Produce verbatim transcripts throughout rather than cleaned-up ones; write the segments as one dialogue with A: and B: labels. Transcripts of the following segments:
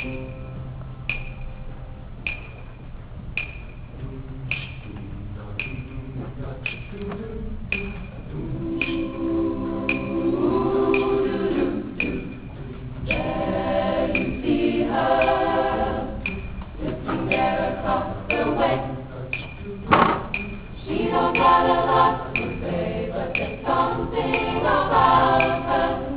A: She don't got a lot to say, but there's something about her.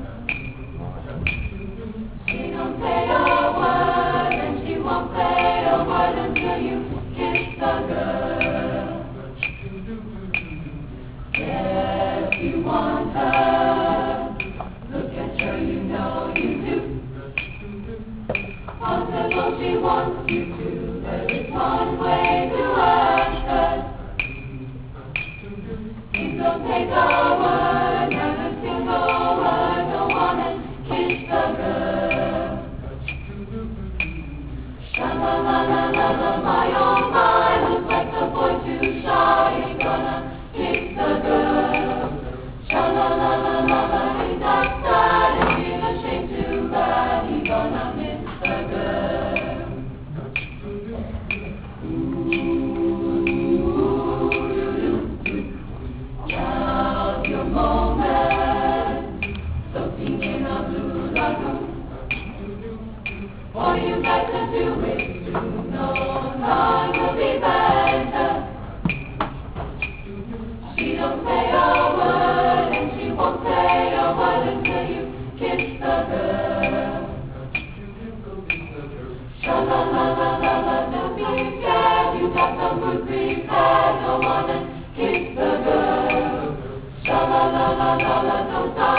A: She don't say a word, and she won't say a word until you kiss the girl. Yes, you want her. Look at her, you know you do. Possible she wants you to. There is one way to ask her. Please don't take a word, not a single word. Don't wanna kiss the girl. Sha la la la la la, my oh my, looks like the boy too shy. He's gonna kiss the girl. Sha la la la la la, he's that sad and feel ashamed too bad. He's gonna miss the girl. Now's your moment, floating in a blue lagoon. For you got to do it soon, no time will be better. She don't say a word, and she won't say a word until you kiss the girl. Sha la la la la la, don't be scared, you got the food prepared. Don't wanna kiss the girl. Sha la la la la la, don't stop.